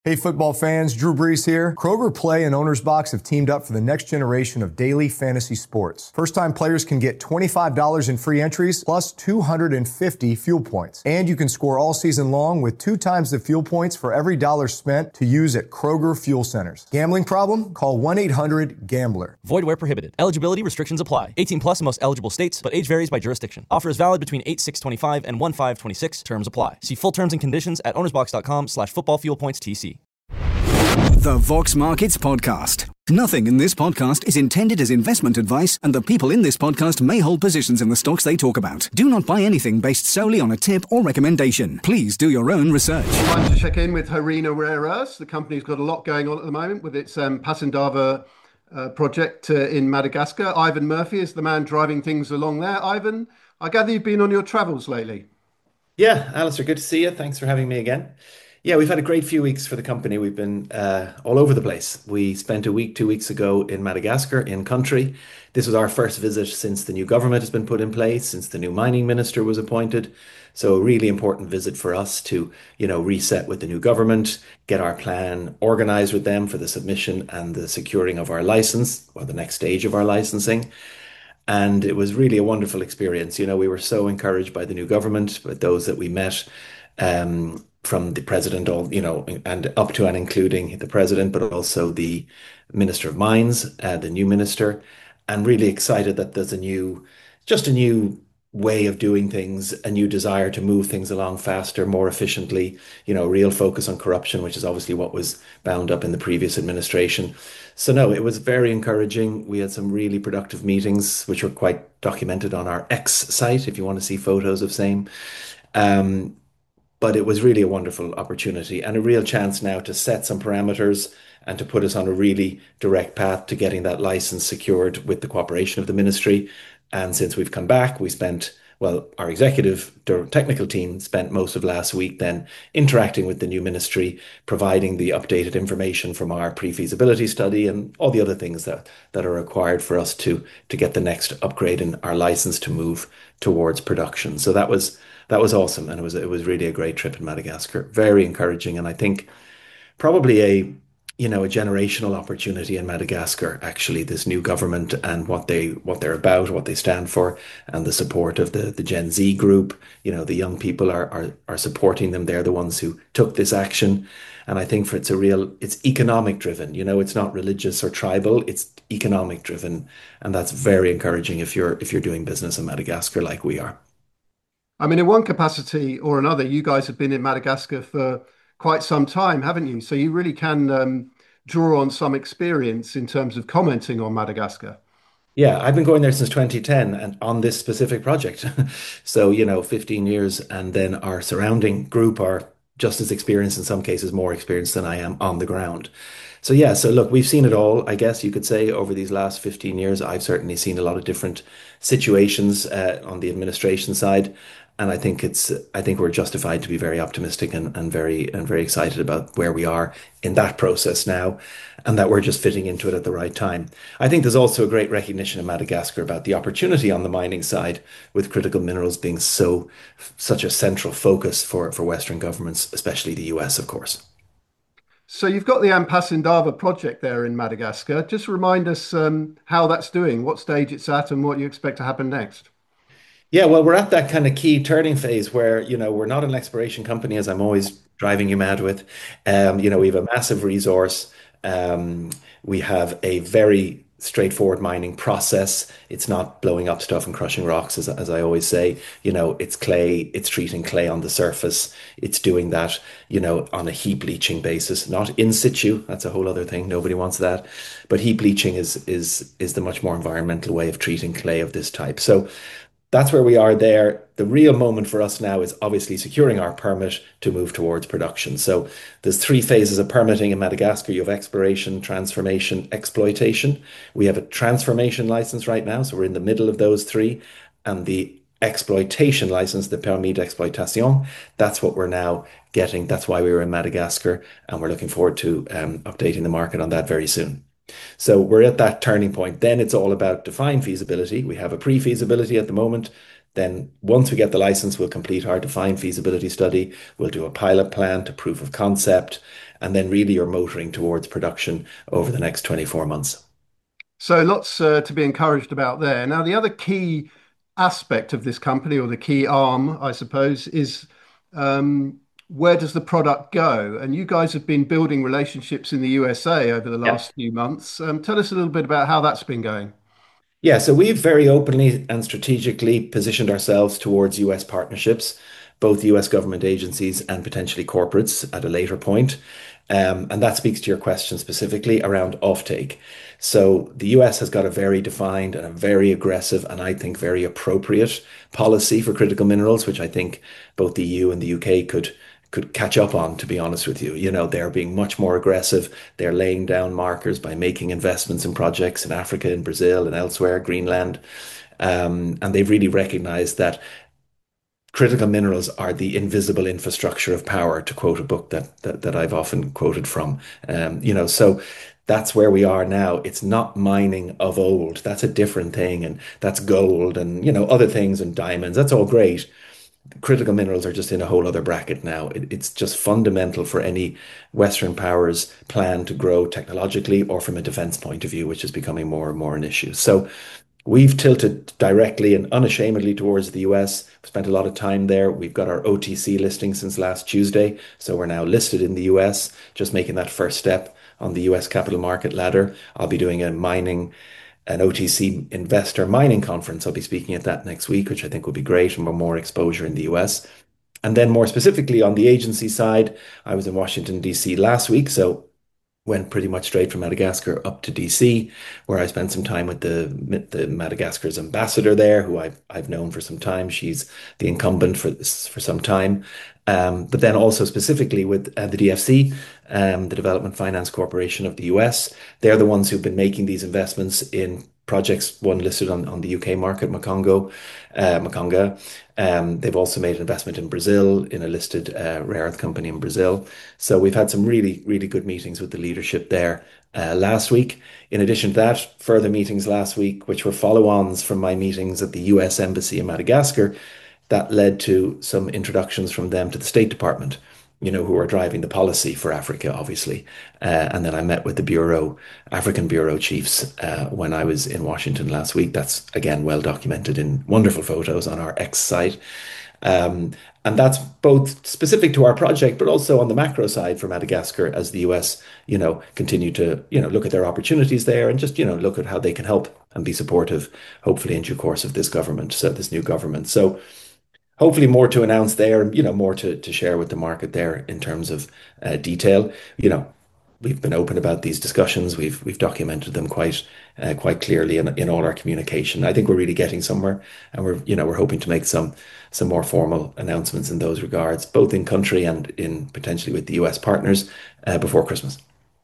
Hey football fans, Drew Brees here. Kroger Play and Owner's Box have teamed up for the next generation of daily fantasy sports. First-time players can get $25 in free entries plus 250 fuel points. And you can score all season long with 2 times the fuel points for every dollar spent to use at Kroger Fuel Centers. Gambling problem? Call 1-800-GAMBLER. Void where prohibited. Eligibility restrictions apply. 18 plus in most eligible states, but age varies by jurisdiction. Offer is valid between 8/6/25 and 1/5/26. Terms apply. See full terms and conditions at ownersbox.com/footballfuelpointstc. The Vox Markets Podcast. Nothing in this podcast is intended as investment advice, and the people in this podcast may hold positions in the stocks they talk about. Do not buy anything based solely on a tip or recommendation. Please do your own research. Time to check in with Harina Rare Earths. The company's got a lot going on at the moment with its Pasindava project in Madagascar. Ivan Murphy is the man driving things along there. Ivan, I gather you've been on your travels lately. Yeah, Alistair, good to see you. Thanks for having me again. Yeah, we've had a great few weeks for the company. We've been all over the place. We spent a week 2 weeks ago in Madagascar, in country. This was our first visit since the new government has been put in place, since the new mining minister was appointed. So a really important visit for us to, reset with the new government, get our plan organized with them for the submission and the securing of our license, or the next stage of our licensing. And it was really a wonderful experience. We were so encouraged by the new government, by those that we met, from the president, and up to and including the president, but also the Minister of Mines, the new minister, and really excited that there's a new way of doing things, a new desire to move things along faster, more efficiently, real focus on corruption, which is obviously what was bound up in the previous administration. So no, it was very encouraging. We had some really productive meetings, which were quite documented on our X site, if you want to see photos of same. But it was really a wonderful opportunity and a real chance now to set some parameters and to put us on a really direct path to getting that license secured with the cooperation of the ministry. And since we've come back, our executive technical team spent most of last week then interacting with the new ministry, providing the updated information from our pre-feasibility study and all the other things that are required for us to get the next upgrade in our license to move towards production. So that was awesome, and it was really a great trip in Madagascar. Very encouraging, and I think probably a generational opportunity in Madagascar. Actually, this new government and what they're about, what they stand for, and the support of the Gen Z group. The young people are supporting them. They're the ones who took this action, and I think it's economic driven. It's not religious or tribal. It's economic driven, and that's very encouraging if you're doing business in Madagascar like we are. I mean, in one capacity or another, you guys have been in Madagascar for quite some time, haven't you? So you really can draw on some experience in terms of commenting on Madagascar. Yeah, I've been going there since 2010 and on this specific project. So, 15 years, and then our surrounding group are just as experienced, in some cases more experienced than I am on the ground. So yeah, so look, we've seen it all, I guess you could say, over these last 15 years. I've certainly seen a lot of different situations on the administration side. And I think we're justified to be very optimistic and very excited about where we are in that process now, and that we're just fitting into it at the right time. I think there's also a great recognition in Madagascar about the opportunity on the mining side, with critical minerals being such a central focus for Western governments, especially the US, of course. So you've got the Ampasindava project there in Madagascar. Just remind us how that's doing, what stage it's at, and what you expect to happen next. Yeah, well, we're at that kind of key turning phase where, we're not an exploration company, as I'm always driving you mad with. We have a massive resource. We have a very straightforward mining process. It's not blowing up stuff and crushing rocks, as I always say. It's clay, it's treating clay on the surface. It's doing that, on a heap leaching basis, not in situ. That's a whole other thing. Nobody wants that. But heap leaching is the much more environmental way of treating clay of this type. So that's where we are there. The real moment for us now is obviously securing our permit to move towards production. So there's 3 phases of permitting in Madagascar. You have exploration, transformation, exploitation. We have a transformation license right now, so we're in the middle of those 3. And the exploitation license, the permis d'exploitation, that's what we're now getting. That's why we were in Madagascar, and we're looking forward to updating the market on that very soon. So we're at that turning point. Then it's all about defined feasibility. We have a pre-feasibility at the moment. Then once we get the license, we'll complete our defined feasibility study. We'll do a pilot plan to proof of concept. and then really you're motoring towards production over the next 24 months. So lots to be encouraged about there. Now, the other key aspect of this company, or the key arm, I suppose, is where does the product go? And you guys have been building relationships in the USA over the last few months. Tell us a little bit about how that's been going. Yeah, so we've very openly and strategically positioned ourselves towards US partnerships, both US government agencies and potentially corporates at a later point. And that speaks to your question specifically around offtake. So the US has got a very defined and a very aggressive and I think very appropriate policy for critical minerals, which I think both the EU and the UK could catch up on, to be honest with you. You know, they're being much more aggressive. They're laying down markers by making investments in projects in Africa, in Brazil, and elsewhere, Greenland. And they've really recognized that critical minerals are the invisible infrastructure of power, to quote a book that I've often quoted from. So that's where we are now. It's not mining of old. That's a different thing, and that's gold and other things and diamonds. That's all great. Critical minerals are just in a whole other bracket now. It's just fundamental for any Western powers plan to grow technologically or from a defense point of view, which is becoming more and more an issue. So we've tilted directly and unashamedly towards the US. We've spent a lot of time there. We've got our OTC listing since last Tuesday. So we're now listed in the US, just making that first step on the US capital market ladder. I'll be doing an OTC investor mining conference. I'll be speaking at that next week, which I think will be great and more exposure in the US. And then more specifically on the agency side, I was in Washington, D.C. last week. So went pretty much straight from Madagascar up to DC, where I spent some time with the Madagascar's ambassador there, who I've known for some time. She's the incumbent for some time. But then also specifically with the DFC, the Development Finance Corporation of the US. They're the ones who've been making these investments in projects, one listed on the UK market, Maconga. They've also made an investment in Brazil in a listed rare earth company in Brazil. So we've had some really, really good meetings with the leadership there last week. In addition to that, further meetings last week, which were follow-ons from my meetings at the US Embassy in Madagascar, that led to some introductions from them to the State Department, who are driving the policy for Africa, obviously. And then I met with the African Bureau chiefs when I was in Washington last week. That's, again, well documented in wonderful photos on our X site. And that's both specific to our project, but also on the macro side for Madagascar as the US, continue to, look at their opportunities there and just, look at how they can help and be supportive, hopefully in due course of this government, so this new government. So hopefully more to announce there, more to share with the market there in terms of detail. We've been open about these discussions. We've documented them quite clearly in all our communication. I think we're really getting somewhere, and we're hoping to make some more formal announcements in those regards, both in country and in potentially with the US partners before Christmas.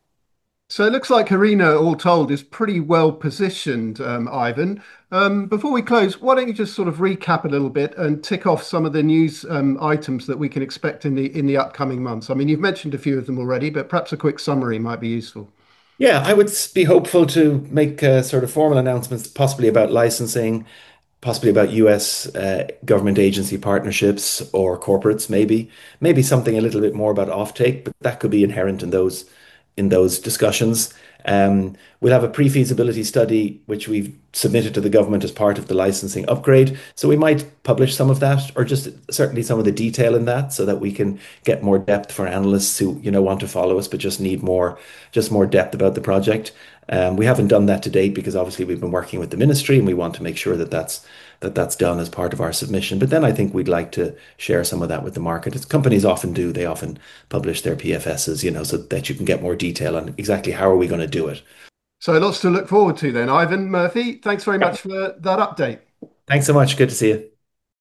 So it looks like Harina, all told, is pretty well positioned, Ivan. Before we close, why don't you just sort of recap a little bit and tick off some of the news items that we can expect in the upcoming months? I mean, you've mentioned a few of them already, but perhaps a quick summary might be useful. Yeah, I would be hopeful to make sort of formal announcements, possibly about licensing, possibly about US government agency partnerships or corporates, maybe something a little bit more about offtake, but that could be inherent in those discussions. We'll have a pre-feasibility study, which we've submitted to the government as part of the licensing upgrade. So we might publish some of that, or just certainly some of the detail in that, so that we can get more depth for analysts who, want to follow us, but just need more depth about the project. We haven't done that to date because obviously we've been working with the ministry and we want to make sure that that's done as part of our submission. But then I think we'd like to share some of that with the market, as companies often do. They often publish their PFSs, so that you can get more detail on exactly how are we going to do it. So lots to look forward to then. Ivan Murphy, thanks very much for that update. Thanks so much. Good to see you.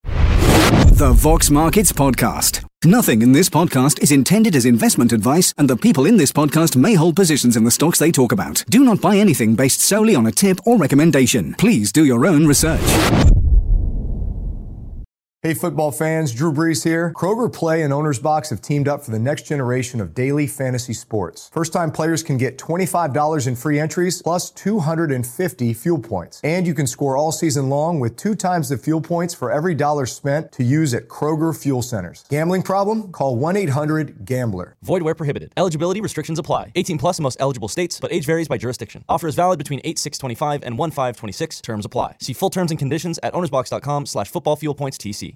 The Vox Markets Podcast. Nothing in this podcast is intended as investment advice, and the people in this podcast may hold positions in the stocks they talk about. Do not buy anything based solely on a tip or recommendation. Please do your own research. Hey football fans, Drew Brees here. Kroger Play and Owner's Box have teamed up for the next generation of daily fantasy sports. First-time players can get $25 in free entries plus 250 fuel points. And you can score all season long with 2 times the fuel points for every dollar spent to use at Kroger Fuel Centers. Gambling problem? Call 1-800-GAMBLER. Void where prohibited. Eligibility restrictions apply. 18 plus in most eligible states, but age varies by jurisdiction. Offer is valid between 8/6/25 and 1/5/26. Terms apply. See full terms and conditions at ownersbox.com/footballfuelpointstc.